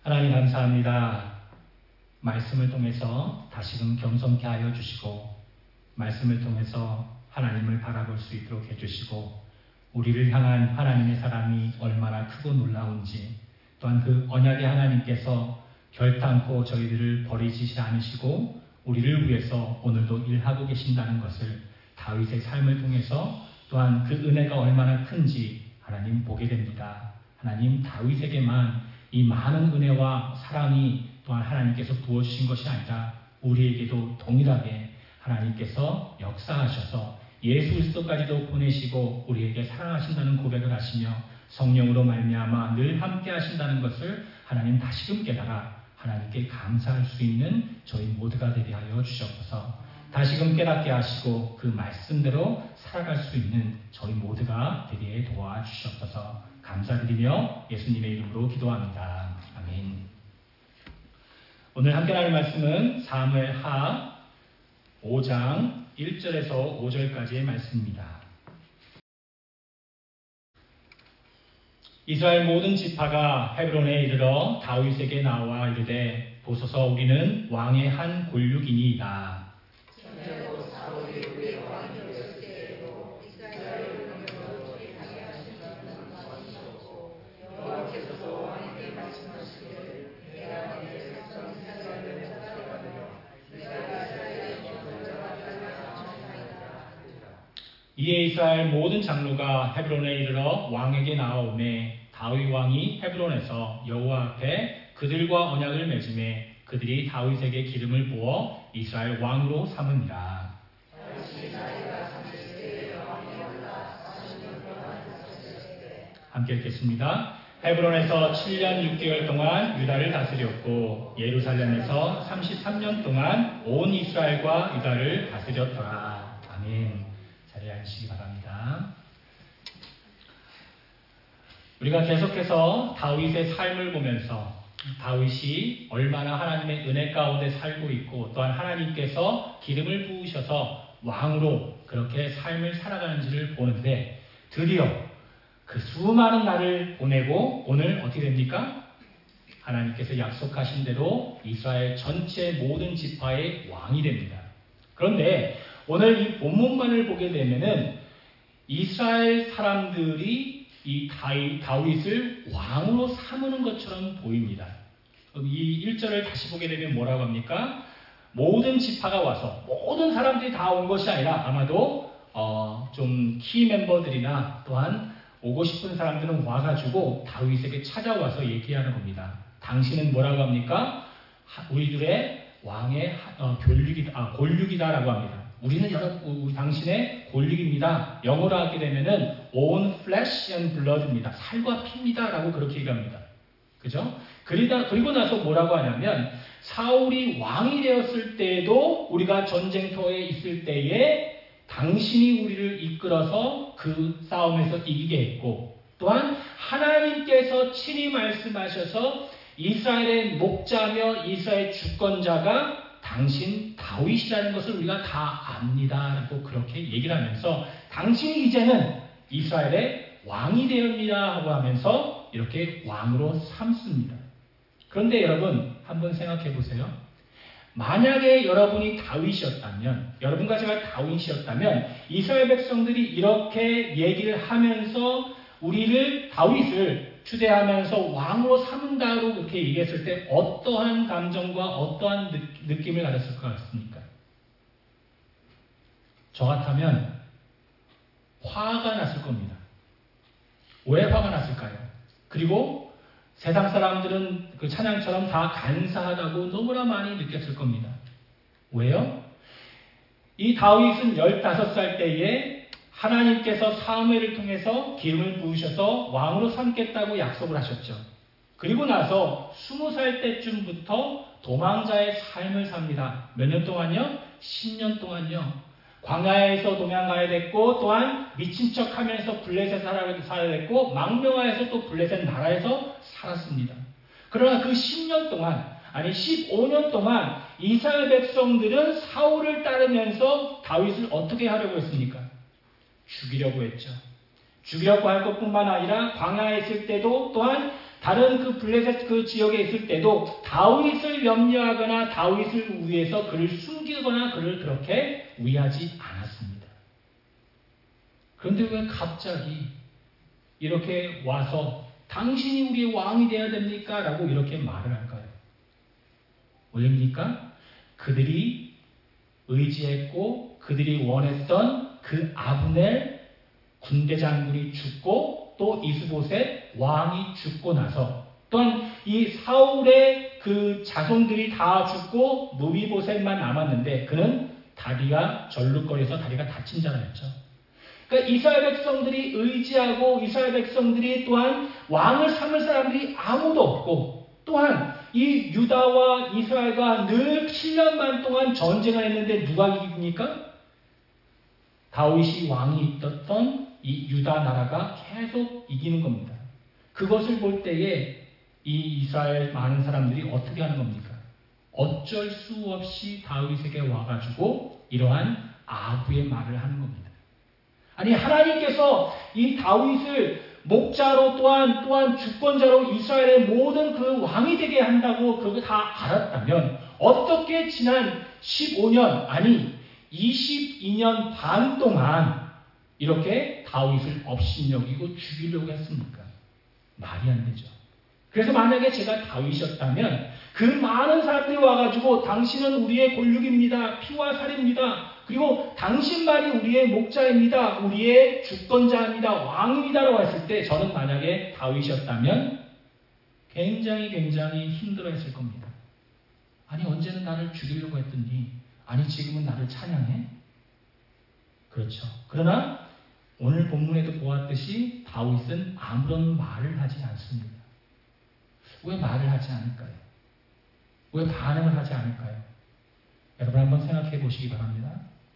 하나님 감사합니다. 말씀을 통해서 다시금 겸손케 하여 주시고 말씀을 통해서 하나님을 바라볼 수 있도록 해주시고 우리를 향한 하나님의 사랑이 얼마나 크고 놀라운지 또한 그 언약의 하나님께서 결단코 저희들을 버리시지 않으시고 우리를 위해서 오늘도 일하고 계신다는 것을 다윗의 삶을 통해서 또한 그 은혜가 얼마나 큰지 하나님 보게 됩니다. 하나님 다윗에게만 이 많은 은혜와 사랑이 또한 하나님께서 부어주신 것이 아니라 우리에게도 동일하게 하나님께서 역사하셔서 예수 그리스도까지도 보내시고 우리에게 사랑하신다는 고백을 하시며 성령으로 말미암아 늘 함께 하신다는 것을 하나님 다시금 깨달아 하나님께 감사할 수 있는 저희 모두가 되게 하여 주시옵소서. 다시금 깨닫게 하시고 그 말씀대로 살아갈 수 있는 저희 모두가 되게 도와주시옵소서. 감사드리며 예수님의 이름으로 기도합니다. 아멘. 오늘 함께 나눌 말씀은 사무엘하 5장 1절에서 5절까지의 말씀입니다. 이스라엘 모든 지파가 헤브론에 이르러 다윗에게 나와 이르되 보소서 우리는 왕의 한 골육이니이다. 이에 이스라엘 모든 장로가 헤브론에 이르러 왕에게 나아오매 다윗 왕이 헤브론에서 여호와 앞에 그들과 언약을 맺음에 그들이 다윗에게 기름을 부어 이스라엘 왕으로 삼으니라. 함께 읽겠습니다. 헤브론에서 7년 6개월 동안 유다를 다스렸고 예루살렘에서 33년 동안 온 이스라엘과 유다를 다스렸더라. 아멘. 자리에 앉으시기 바랍니다. 우리가 계속해서 다윗의 삶을 보면서 다윗이 얼마나 하나님의 은혜 가운데 살고 있고 또한 하나님께서 기름을 부으셔서 왕으로 그렇게 삶을 살아가는지를 보는데 드디어 그 수많은 날을 보내고 오늘 어떻게 됩니까? 하나님께서 약속하신 대로 이스라엘 전체 모든 지파의 왕이 됩니다. 그런데 오늘 이 본문만을 보게 되면은 이스라엘 사람들이 이 다윗을 왕으로 삼는 것처럼 보입니다. 이 1절을 다시 보게 되면 뭐라고 합니까? 모든 지파가 와서 모든 사람들이 다 온 것이 아니라 아마도 좀 키 멤버들이나 또한 오고 싶은 사람들은 와가지고 다윗에게 찾아와서 얘기하는 겁니다. 당신은 뭐라고 합니까? 우리들의 왕의 골육이다라고 합니다. 우리는 당신의 골육입니다. 영어로 하게 되면은 own flesh and blood입니다. 살과 피입니다라고 그렇게 얘기합니다. 그죠? 그리고 나서 뭐라고 하냐면 사울이 왕이 되었을 때에도 우리가 전쟁터에 있을 때에 당신이 우리를 이끌어서 그 싸움에서 이기게 했고 또한 하나님께서 친히 말씀하셔서 이스라엘의 목자며 이스라엘 주권자가 당신 다윗이라는 것을 우리가 다 압니다. 라고 그렇게 얘기를 하면서 당신이 이제는 이스라엘의 왕이 되었습니다. 하고 하면서 이렇게 왕으로 삼습니다. 그런데 여러분 한번 생각해 보세요. 만약에 여러분이 다윗이었다면 여러분과 제가 다윗이었다면 이스라엘 백성들이 이렇게 얘기를 하면서 다윗을 추대하면서 왕으로 삼는다고 그렇게 얘기했을 때 어떠한 감정과 어떠한 느낌을 가졌을 것 같습니까? 저 같다면 화가 났을 겁니다. 왜 화가 났을까요? 그리고 세상 사람들은 그 찬양처럼 다 간사하다고 너무나 많이 느꼈을 겁니다. 왜요? 이 다윗은 15살 때에 하나님께서 사무엘을 통해서 기름을 부으셔서 왕으로 삼겠다고 약속을 하셨죠. 그리고 나서 20살 때쯤부터 도망자의 삶을 삽니다. 몇 년 동안요? 10년 동안요. 광야에서 도망가야 됐고 또한 미친 척하면서 블레셋 살아야 됐고 망명하여서 또 블레셋 나라에서 살았습니다. 그러나 그 10년 동안 15년 동안 이스라엘 백성들은 사울을 따르면서 다윗을 어떻게 하려고 했습니까? 죽이려고 했죠. 죽이려고 할 것뿐만 아니라 광야에 있을 때도 또한 다른 그 블레셋 그 지역에 있을 때도 다윗을 염려하거나 다윗을 위해서 그를 숨기거나 그를 그렇게 위하지 않았습니다. 그런데 왜 갑자기 이렇게 와서 당신이 우리의 왕이 되어야 됩니까? 라고 이렇게 말을 할까요? 왜입니까? 그들이 의지했고 그들이 원했던 그 아브넬 군대 장군이 죽고 또 이스보셋 왕이 죽고 나서 또한 이 사울의 그 자손들이 다 죽고 무비보셋만 남았는데 그는 다리가 절룩거려서 다리가 다친 자라였죠. 그러니까 이스라엘 백성들이 의지하고 이스라엘 백성들이 또한 왕을 삼을 사람들이 아무도 없고 또한 이 유다와 이스라엘과 늘 7년만 동안 전쟁을 했는데 누가 이깁니까? 다윗이 왕이 있었던 이 유다 나라가 계속 이기는 겁니다. 그것을 볼 때에 이 이스라엘 많은 사람들이 어떻게 하는 겁니까? 어쩔 수 없이 다윗에게 와가지고 이러한 아부의 말을 하는 겁니다. 아니 하나님께서 이 다윗을 목자로 또한 주권자로 이스라엘의 모든 그 왕이 되게 한다고 그거 다 알았다면 어떻게 지난 15년 아니 22년 반 동안 이렇게 다윗을 업신여기고 죽이려고 했습니까? 말이 안 되죠. 그래서 만약에 제가 다윗이었다면 그 많은 사람들이 와가지고 당신은 우리의 골육입니다. 피와 살입니다. 그리고 당신만이 우리의 목자입니다. 우리의 주권자입니다. 왕입니다라고 했을 때 저는 만약에 다윗이었다면 굉장히 힘들어했을 겁니다. 아니 언제는 나를 죽이려고 했더니 아니 지금은 나를 찬양해? 그렇죠. 그러나 오늘 본문에도 보았듯이 다윗은 아무런 말을 하지 않습니다. 왜 말을 하지 않을까요? 왜 반응을 하지 않을까요? 여러분 한번 생각해 보시기 바랍니다.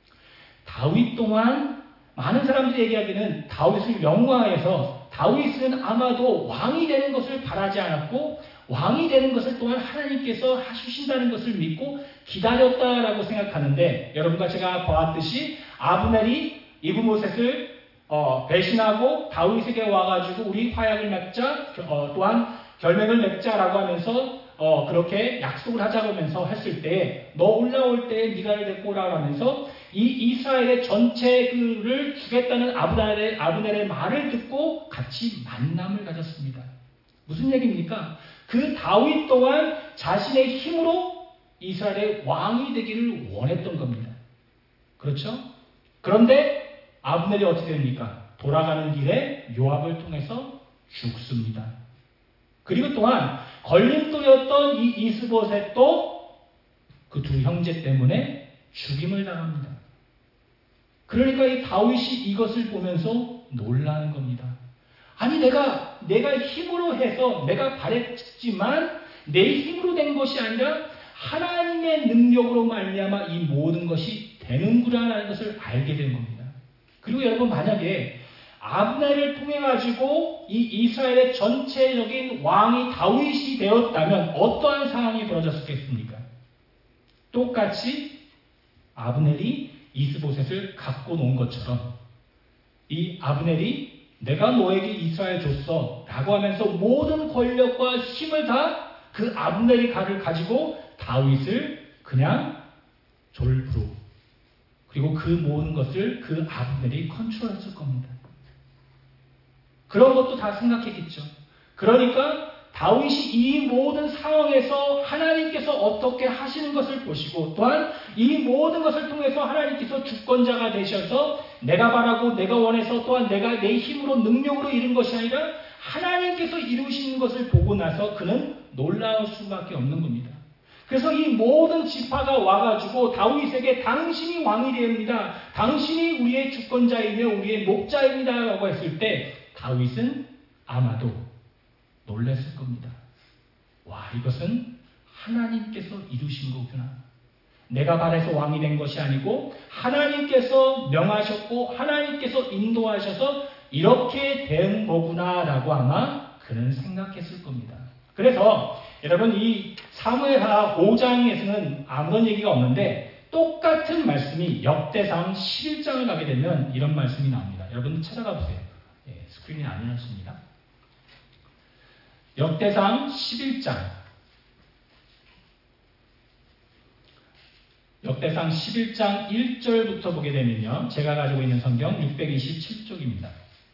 다윗 또한 많은 사람들이 얘기하기는 다윗을 영화해서 다윗은 아마도 왕이 되는 것을 바라지 않았고 왕이 되는 것을 또한 하나님께서 해주신다는 것을 믿고 기다렸다라고 생각하는데 여러분과 제가 보았듯이 아브넬이 이브모셋을 배신하고 다윗에게 와가지고 우리 화약을 맺자 또한 결맹을 맺자라고 하면서 그렇게 약속을 하자고 하면서 했을 때 너 올라올 때 네가 데리고 오라고 하면서 이 이스라엘의 전체를 주겠다는 아브넬의 말을 듣고 같이 만남을 가졌습니다. 무슨 얘기입니까? 그 다윗 또한 자신의 힘으로 이스라엘의 왕이 되기를 원했던 겁니다. 그렇죠? 그런데 아브넬이 어떻게 됩니까? 돌아가는 길에 요압을 통해서 죽습니다. 그리고 또한 걸림돌이었던 이 이스보셋도 그 두 형제 때문에 죽임을 당합니다. 그러니까 이 다윗이 이것을 보면서 놀라는 겁니다. 아니 내가 힘으로 해서 내가 바랬지만 내 힘으로 된 것이 아니라 하나님의 능력으로 말미암아 이 모든 것이 되는구나라는 것을 알게 된 겁니다. 그리고 여러분 만약에 아브넬을 통해 가지고 이 이스라엘의 전체적인 왕이 다윗이 되었다면 어떠한 상황이 벌어졌겠습니까? 똑같이 아브넬이 이스보셋을 갖고 놓은 것처럼 이 아브넬이 내가 너에게 이스라엘 줬어 라고 하면서 모든 권력과 힘을 다 그 아브넬이 가지고 다윗을 그냥 졸부로 그리고 그 모든 것을 그 아브넬이 컨트롤했을 겁니다. 그런 것도 다 생각했겠죠. 그러니까 다윗이 이 모든 상황에서 하나님께서 어떻게 하시는 것을 보시고 또한 이 모든 것을 통해서 하나님께서 주권자가 되셔서 내가 바라고 내가 원해서 또한 내가 내 힘으로 능력으로 이룬 것이 아니라 하나님께서 이루시는 것을 보고 나서 그는 놀라울 수밖에 없는 겁니다. 그래서 이 모든 지파가 와가지고 다윗에게 당신이 왕이 됩니다. 당신이 우리의 주권자이며 우리의 목자입니다. 라고 했을 때 다윗은 아마도 놀랐을 겁니다. 와, 이것은 하나님께서 이루신 거구나. 내가 바라서 왕이 된 것이 아니고 하나님께서 명하셨고 하나님께서 인도하셔서 이렇게 된 거구나 라고 아마 그는 생각했을 겁니다. 그래서 여러분 이 사무엘하 5장에서는 아무런 얘기가 없는데 똑같은 말씀이 역대상 11장을 가게 되면 이런 말씀이 나옵니다. 여러분 찾아가 보세요. 스크린이 안 해놨습니다. 역대상 11장. 역대상 11장 1절부터 보게 되면요. 제가 가지고 있는 성경 627쪽입니다.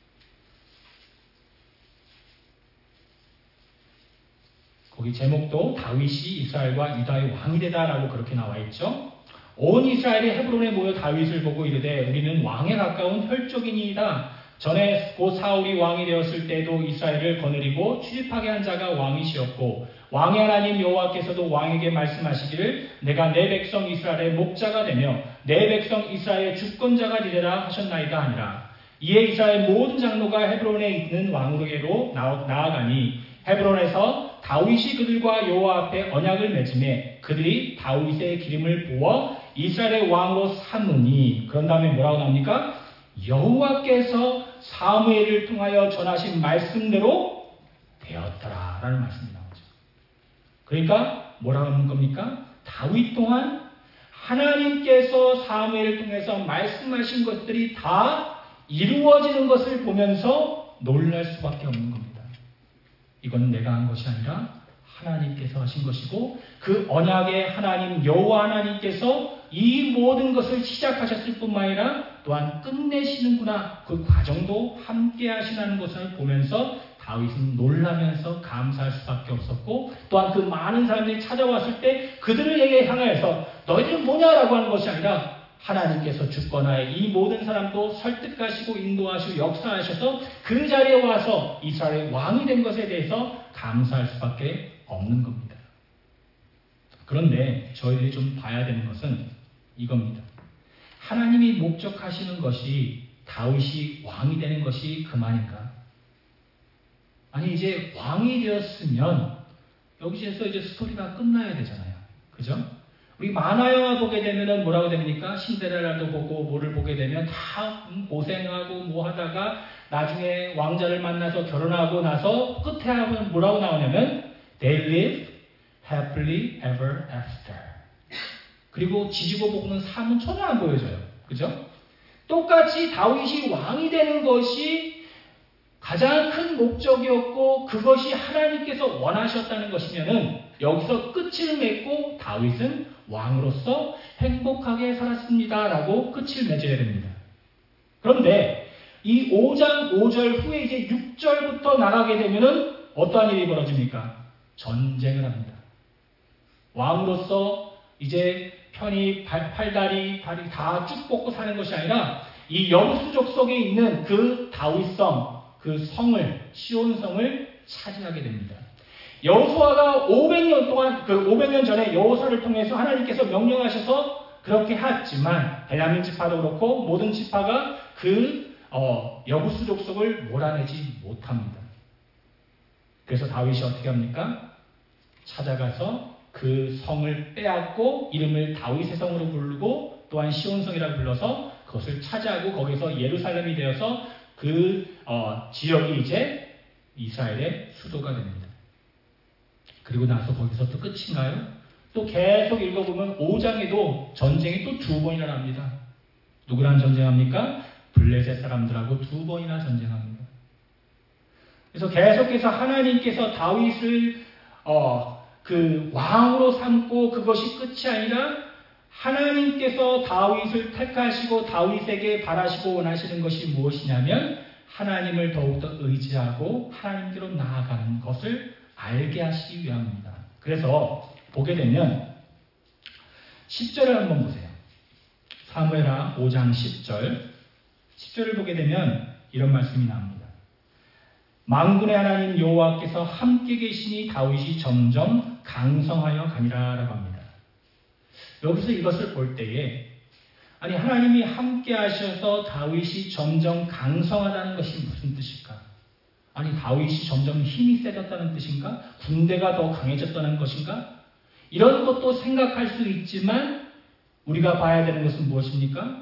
거기 제목도 다윗이 이스라엘과 유다의 왕이 되다라고 그렇게 나와 있죠. 온 이스라엘이 헤브론에 모여 다윗을 보고 이르되 우리는 왕에 가까운 혈족이니이다. 전에 곧 사울이 왕이 되었을 때도 이스라엘을 거느리고 출입하게 한 자가 왕이시었고 왕의 하나님 여호와께서도 왕에게 말씀하시기를 내가 내 백성 이스라엘의 목자가 되며 내 백성 이스라엘의 주권자가 되리라 하셨나이다 하니라. 이에 이스라엘 모든 장로가 헤브론에 있는 왕에게로 나아가니 헤브론에서 다윗이 그들과 여호와 앞에 언약을 맺음에 그들이 다윗의 기름을 부어 이스라엘의 왕으로 삼으니 그런 다음에 뭐라고 나옵니까? 여호와께서 사무엘을 통하여 전하신 말씀대로 되었더라 라는 말씀이 나오죠. 그러니까 뭐라고 하는 겁니까? 다윗 또한 하나님께서 사무엘을 통해서 말씀하신 것들이 다 이루어지는 것을 보면서 놀랄 수밖에 없는 겁니다. 이건 내가 한 것이 아니라 하나님께서 하신 것이고 그 언약의 하나님 여호와 하나님께서 이 모든 것을 시작하셨을 뿐만 아니라 또한 끝내시는구나 그 과정도 함께 하시는 것을 보면서 다윗은 놀라면서 감사할 수밖에 없었고 또한 그 많은 사람들이 찾아왔을 때 그들에게 향하여서 너희들은 뭐냐라고 하는 것이 아니라 하나님께서 주권하여 이 모든 사람도 설득하시고 인도하시고 역사하셔서 그 자리에 와서 이스라엘의 왕이 된 것에 대해서 감사할 수밖에 없는 겁니다. 그런데 저희들이 좀 봐야 되는 것은 이겁니다. 하나님이 목적하시는 것이 다윗이 왕이 되는 것이 그만인가? 아니 이제 왕이 되었으면 여기에서 이제 스토리가 끝나야 되잖아요. 그죠? 우리 만화 영화 보게 되면은 뭐라고 됩니까? 신데렐라도 보고 뭐를 보게 되면 다 고생하고 뭐 하다가 나중에 왕자를 만나서 결혼하고 나서 끝에 하면 뭐라고 나오냐면 They live happily ever after. 그리고 지지고 볶는 삶은 전혀 안 보여져요. 그죠? 똑같이 다윗이 왕이 되는 것이 가장 큰 목적이었고 그것이 하나님께서 원하셨다는 것이면은 여기서 끝을 맺고 다윗은 왕으로서 행복하게 살았습니다라고 끝을 맺어야 됩니다. 그런데 이 5장 5절 후에 이제 6절부터 나가게 되면은 어떠한 일이 벌어집니까? 전쟁을 합니다. 왕으로서 이제 편히 팔다리 다리 다 쭉 뻗고 사는 것이 아니라 이 여부수족 속에 있는 그 다윗성 그 성을 시온성을 차지하게 됩니다. 여호수아가 500년 동안 그 500년 전에 여호수아를 통해서 하나님께서 명령하셔서 그렇게 했지만 베냐민 지파도 그렇고 모든 지파가 그 여부수족 속을 몰아내지 못합니다. 그래서 다윗이 어떻게 합니까? 찾아가서 그 성을 빼앗고 이름을 다윗의 성으로 부르고 또한 시온성이라고 불러서 그것을 차지하고 거기서 예루살렘이 되어서 그 지역이 이제 이스라엘의 수도가 됩니다. 그리고 나서 거기서 또 끝인가요? 또 계속 읽어보면 5장에도 전쟁이 또 2번이나 납니다. 누구랑 전쟁합니까? 블레셋 사람들하고 2번이나 전쟁합니다. 그래서 계속해서 하나님께서 다윗을 그 왕으로 삼고 그것이 끝이 아니라 하나님께서 다윗을 택하시고 다윗에게 바라시고 원하시는 것이 무엇이냐면 하나님을 더욱더 의지하고 하나님께로 나아가는 것을 알게 하시기 위함입니다. 그래서 보게 되면 10절을 한번 보세요. 사무엘하 5장 10절을 보게 되면 이런 말씀이 나옵니다. 만군의 하나님 여호와께서 함께 계시니 다윗이 점점 강성하여 가니라 라고 합니다. 여기서 이것을 볼 때에 아니 하나님이 함께 하셔서 다윗이 점점 강성하다는 것이 무슨 뜻일까? 아니 다윗이 점점 힘이 세졌다는 뜻인가? 군대가 더 강해졌다는 것인가? 이런 것도 생각할 수 있지만 우리가 봐야 되는 것은 무엇입니까?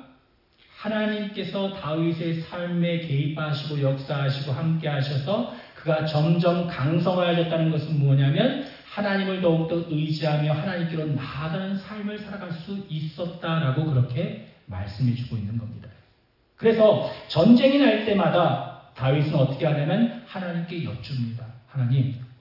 하나님께서 다윗의 삶에 개입하시고 역사하시고 함께 하셔서 그가 점점 강성하여졌다는 것은 뭐냐면 하나님을 더욱더 의지하며 하나님께로 나아가는 삶을 살아갈 수 있었다라고 그렇게 말씀해 주고 있는 겁니다. 그래서 전쟁이 날 때마다 다윗은 어떻게 하냐면 하나님께 여쭙니다. 하나님,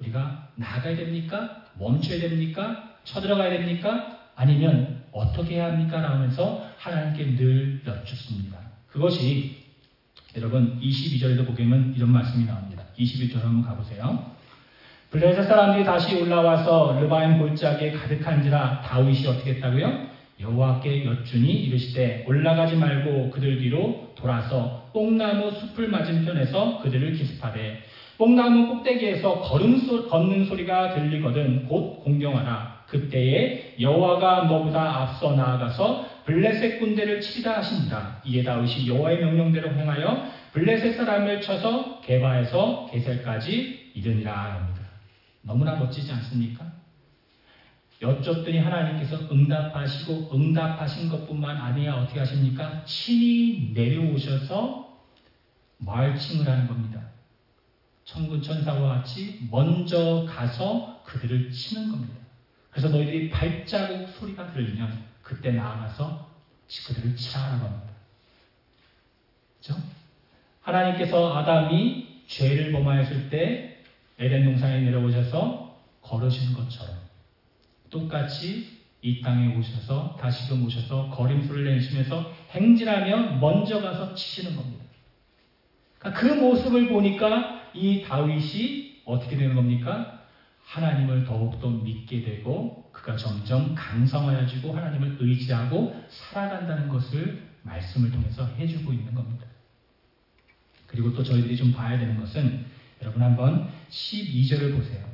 우리가 나아가야 됩니까? 멈춰야 됩니까? 쳐들어가야 됩니까? 아니면 어떻게 해야 합니까? 라면서 하나님께 늘 여쭙습니다. 그것이 여러분 22절에도 보면 이런 말씀이 나옵니다. 22절 한번 가보세요. 블레셋 사람들이 다시 올라와서 르바임 골짜기에 가득한지라 다윗이 어떻게 했다고요? 여호와께 여쭈니 이르시되 올라가지 말고 그들 뒤로 돌아서 뽕나무 숲을 맞은편에서 그들을 기습하되 뽕나무 꼭대기에서 걷는 소리가 들리거든 곧 공경하라. 그때에 여호와가 너보다 앞서 나아가서 블레셋 군대를 치리라 하신다. 이에 다윗이 여호와의 명령대로 행하여 블레셋 사람을 쳐서 게바에서 게셀까지 이르니라 합니다. 너무나 멋지지 않습니까? 여쭙더니 하나님께서 응답하신 것뿐만 아니라 어떻게 하십니까? 친히 내려오셔서 말칭을 하는 겁니다. 천군 천사와 같이 먼저 가서 그들을 치는 겁니다. 그래서 너희들이 발자국 소리가 들리면 그때 나아가서 그들을 치라라고 합니다. 그렇죠? 하나님께서 아담이 죄를 범하였을 때 에덴 동산에 내려오셔서 걸으신 것처럼 똑같이 이 땅에 오셔서 다시금 오셔서 걸음수를 내쉬면서 행진하며 먼저 가서 치시는 겁니다. 그러니까 그 모습을 보니까 이 다윗이 어떻게 되는 겁니까? 하나님을 더욱더 믿게 되고 그가 점점 강성하여지고 하나님을 의지하고 살아간다는 것을 말씀을 통해서 해주고 있는 겁니다. 그리고 또 저희들이 좀 봐야 되는 것은 여러분 한번 12절을 보세요.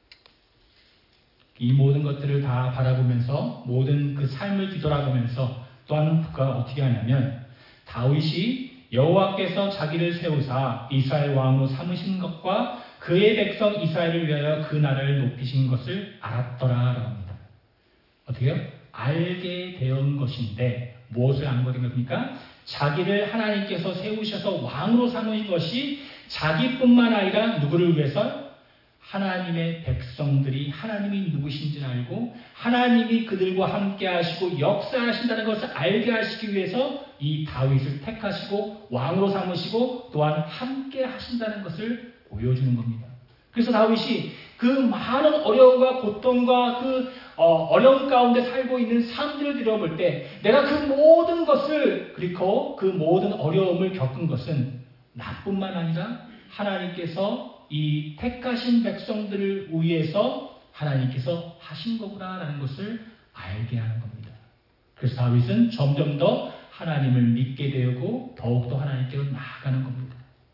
이 모든 것들을 다 바라보면서 모든 그 삶을 뒤돌아보면서 또한 그가 어떻게 하냐면 다윗이 여호와께서 자기를 세우사 이스라엘 왕으로 삼으신 것과 그의 백성 이스라엘을 위하여 그 나라를 높이신 것을 알았더라라고 합니다. 어떻게요? 알게 된 것인데 무엇을 알게 된 겁니까? 자기를 하나님께서 세우셔서 왕으로 삼으신 것이 자기뿐만 아니라 누구를 위해서? 하나님의 백성들이 하나님이 누구신지 알고 하나님이 그들과 함께 하시고 역사하신다는 것을 알게 하시기 위해서 이 다윗을 택하시고 왕으로 삼으시고 또한 함께 하신다는 것을 보여주는 겁니다. 그래서 다윗이 그 많은 어려움과 고통과 그 어려움 가운데 살고 있는 사람들을 들여볼 때 내가 그 모든 것을 그리고 그 모든 어려움을 겪은 것은 나뿐만 아니라 하나님께서 이 택하신 백성들을 위해서 하나님께서 하신 거구나라는 것을 알게 하는 겁니다. 그래서 다윗은 점점 더 하나님을 믿게 되고 더욱더 하나님께로 나아가는 겁니다.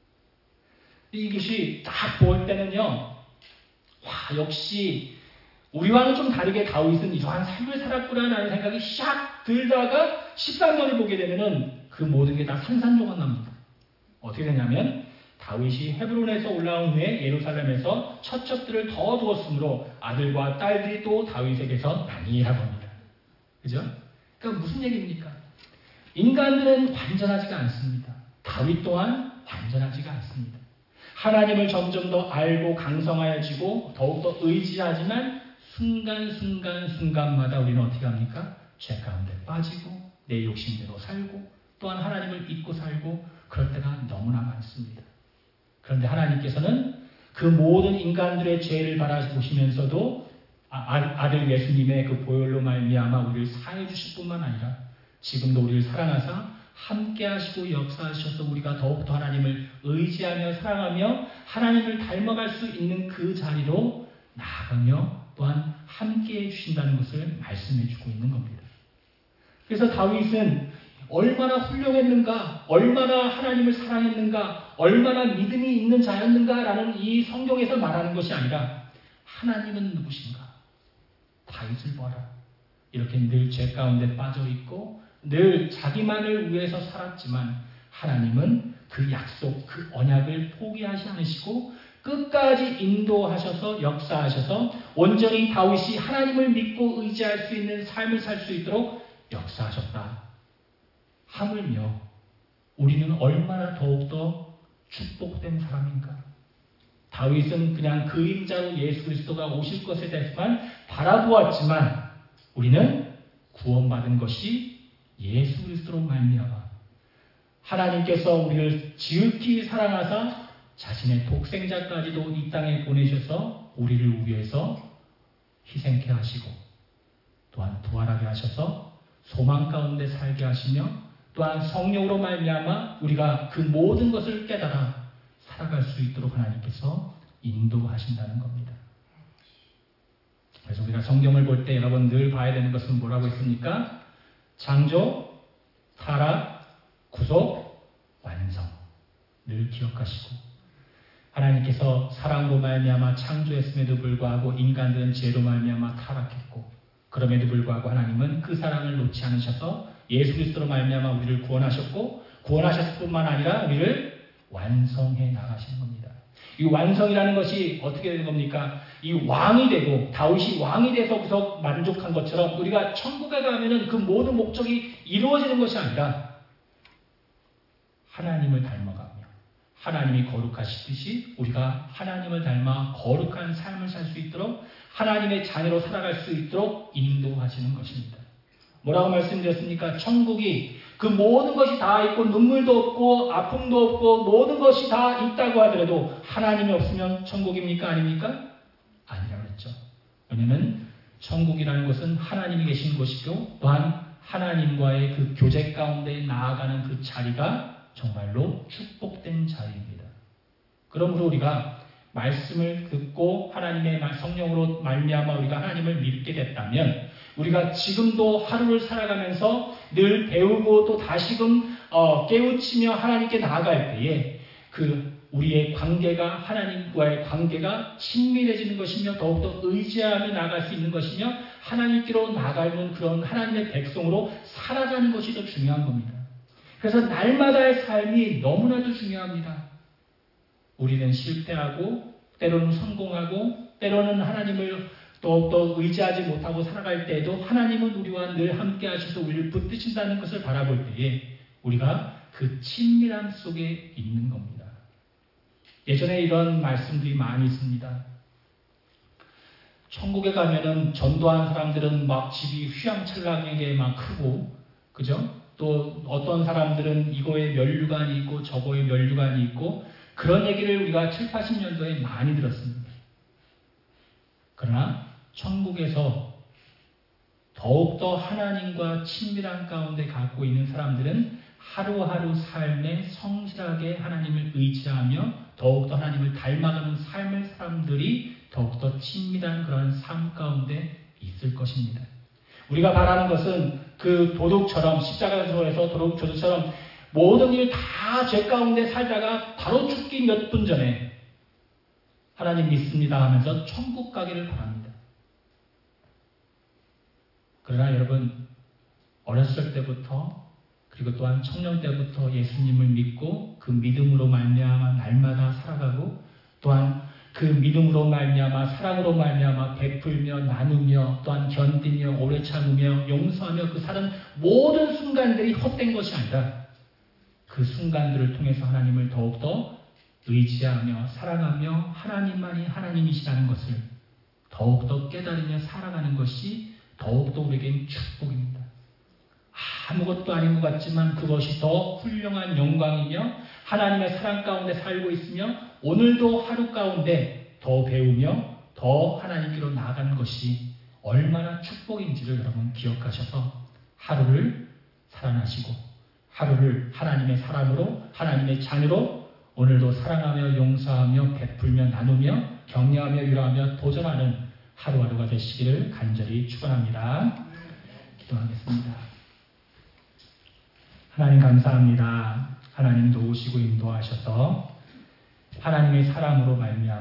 이것이 딱 볼 때는요, 와, 역시 우리와는 좀 다르게 다윗은 이러한 삶을 살았구나라는 생각이 샥 들다가 13절을 보게 되면은 그 모든 게 다 산산조각 납니다. 어떻게 되냐면 다윗이 헤브론에서 올라온 후에 예루살렘에서 처첩들을 더 두었으므로 아들과 딸들이 또 다윗에게서 나뉘라고 합니다. 그죠? 그러니까 무슨 얘기입니까? 인간들은 완전하지가 않습니다. 다윗 또한 완전하지가 않습니다. 하나님을 점점 더 알고 강성하여지고 더욱더 의지하지만 순간마다 우리는 어떻게 합니까? 죄 가운데 빠지고 내 욕심대로 살고 또한 하나님을 잊고 살고 그럴 때가 너무나 많습니다. 그런데 하나님께서는 그 모든 인간들의 죄를 바라보시면서도 아들 예수님의 그 보혈로 말미암아 우리를 사해 주실 뿐만 아니라 지금도 우리를 사랑하사 함께 하시고 역사하셔서 우리가 더욱더 하나님을 의지하며 사랑하며 하나님을 닮아갈 수 있는 그 자리로 나아가며 또한 함께 해주신다는 것을 말씀해 주고 있는 겁니다. 그래서 다윗은 얼마나 훌륭했는가, 얼마나 하나님을 사랑했는가, 얼마나 믿음이 있는 자였는가라는 이 성경에서 말하는 것이 아니라 하나님은 누구신가? 다윗을 보아라. 이렇게 늘 죄 가운데 빠져 있고 늘 자기만을 위해서 살았지만 하나님은 그 약속, 그 언약을 포기하지 않으시고 끝까지 인도하셔서 역사하셔서 온전히 다윗이 하나님을 믿고 의지할 수 있는 삶을 살 수 있도록 역사하셨다. 하물며 우리는 얼마나 더욱더 축복된 사람인가. 다윗은 그냥 그림자로 예수 그리스도가 오실 것에 대해서만 바라보았지만 우리는 구원받은 것이 예수 그리스도로 말미암아 하나님께서 우리를 지극히 사랑하사 자신의 독생자까지도 이 땅에 보내셔서 우리를 위해서 희생케 하시고 또한 부활하게 하셔서 소망 가운데 살게 하시며 또한 성령으로 말미암아 우리가 그 모든 것을 깨달아 살아갈 수 있도록 하나님께서 인도하신다는 겁니다. 그래서 우리가 성경을 볼 때 여러분 늘 봐야 되는 것은 뭐라고 했습니까? 창조, 타락, 구속, 완성. 늘 기억하시고 하나님께서 사랑으로 말미암아 창조했음에도 불구하고 인간들은 죄로 말미암아 타락했고 그럼에도 불구하고 하나님은 그 사랑을 놓지 않으셔서 예수 그리스도로 말미암아 우리를 구원하셨고 구원하셨을 뿐만 아니라 우리를 완성해 나가시는 겁니다. 이 완성이라는 것이 어떻게 되는 겁니까? 이 왕이 되고 다윗이 왕이 돼서부터 만족한 것처럼 우리가 천국에 가면은 그 모든 목적이 이루어지는 것이 아니라 하나님을 닮아가며 하나님이 거룩하시듯이 우리가 하나님을 닮아 거룩한 삶을 살 수 있도록 하나님의 자녀로 살아갈 수 있도록 인도하시는 것입니다. 뭐라고 말씀드렸습니까? 천국이 그 모든 것이 다 있고 눈물도 없고 아픔도 없고 모든 것이 다 있다고 하더라도 하나님이 없으면 천국입니까? 아닙니까? 아니라고 했죠. 왜냐하면 천국이라는 것은 하나님이 계신 곳이고 또한 하나님과의 그 교제 가운데 나아가는 그 자리가 정말로 축복된 자리입니다. 그러므로 우리가 말씀을 듣고 하나님의 성령으로 말미암아 우리가 하나님을 믿게 됐다면 우리가 지금도 하루를 살아가면서 늘 배우고 또 다시금 깨우치며 하나님께 나아갈 때에 그 우리의 관계가 하나님과의 관계가 친밀해지는 것이며 더욱더 의지하며 나아갈 수 있는 것이며 하나님께로 나아가는 그런 하나님의 백성으로 살아가는 것이 더 중요한 겁니다. 그래서 날마다의 삶이 너무나도 중요합니다. 우리는 실패하고 때로는 성공하고 때로는 하나님을 더욱더 의지하지 못하고 살아갈 때에도 하나님은 우리와 늘 함께 하셔서 우리를 붙드신다는 것을 바라볼 때에 우리가 그 친밀함 속에 있는 겁니다. 예전에 이런 말씀들이 많이 있습니다. 천국에 가면은 전도한 사람들은 막 집이 휘황찬란하게 막 크고 그죠? 또 어떤 사람들은 이거에 면류관이 있고 저거에 면류관이 있고 그런 얘기를 우리가 7, 80년도에 많이 들었습니다. 그러나 천국에서 더욱더 하나님과 친밀한 가운데 갖고 있는 사람들은 하루하루 삶에 성실하게 하나님을 의지하며 더욱더 하나님을 닮아가는 삶의 사람들이 더욱더 친밀한 그런 삶 가운데 있을 것입니다. 우리가 바라는 것은 그 도둑처럼 십자가에서 도둑처럼 모든 일 다 죄 가운데 살다가 바로 죽기 몇 분 전에 하나님 믿습니다 하면서 천국 가기를 바랍니다. 그러나 여러분 어렸을 때부터 그리고 또한 청년 때부터 예수님을 믿고 그 믿음으로 말미암아 날마다 살아가고 또한 그 믿음으로 말미암아 사랑으로 말미암아 베풀며 나누며 또한 견디며 오래 참으며 용서하며 그 사는 모든 순간들이 헛된 것이 아니라 그 순간들을 통해서 하나님을 더욱더 의지하며 사랑하며 하나님만이 하나님이시라는 것을 더욱더 깨달으며 살아가는 것이 더욱더 우리에겐 축복입니다. 아무것도 아닌 것 같지만 그것이 더 훌륭한 영광이며 하나님의 사랑 가운데 살고 있으며 오늘도 하루 가운데 더 배우며 더 하나님께로 나아가는 것이 얼마나 축복인지를 여러분 기억하셔서 하루를 살아나시고 하루를 하나님의 사람으로 하나님의 자녀로 오늘도 사랑하며 용서하며 베풀며 나누며 격려하며 위로하며 도전하는 하루하루가 되시기를 간절히 축원합니다. 기도하겠습니다. 하나님 감사합니다. 하나님 도우시고 인도하셔서 하나님의 사랑으로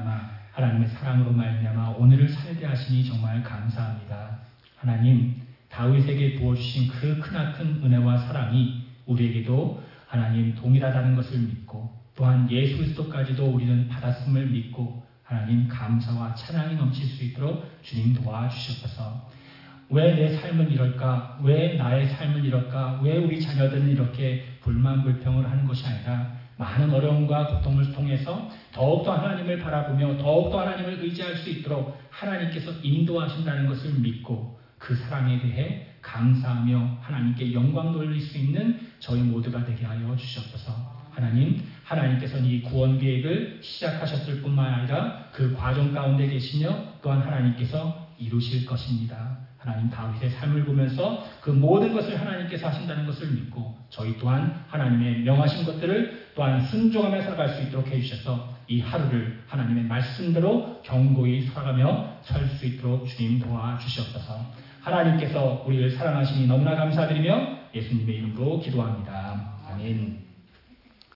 말미암아 오늘을 살게 하시니 정말 감사합니다. 하나님 다윗에게 부어주신 그 크나큰 은혜와 사랑이 우리에게도 하나님 동일하다는 것을 믿고 또한 예수 그리스도까지도 우리는 받았음을 믿고 하나님 감사와 찬양이 넘칠 수 있도록 주님 도와주시옵소서. 왜 내 삶은 이럴까? 왜 나의 삶은 이럴까? 왜 우리 자녀들은 이렇게 불만불평을 하는 것이 아니라 많은 어려움과 고통을 통해서 더욱더 하나님을 바라보며 더욱더 하나님을 의지할 수 있도록 하나님께서 인도하신다는 것을 믿고 그 사랑에 대해 감사하며 하나님께 영광 돌릴 수 있는 저희 모두가 되게 하여 주시옵소서. 하나님 하나님께서는 이 구원 계획을 시작하셨을 뿐만 아니라 그 과정 가운데 계시며 또한 하나님께서 이루실 것입니다. 하나님 다윗의 삶을 보면서 그 모든 것을 하나님께서 하신다는 것을 믿고 저희 또한 하나님의 명하신 것들을 또한 순종하며 살아갈 수 있도록 해주셔서 이 하루를 하나님의 말씀대로 견고히 살아가며 설 수 있도록 주님 도와주시옵소서. 하나님께서 우리를 사랑하시니 너무나 감사드리며 예수님의 이름으로 기도합니다. 아멘.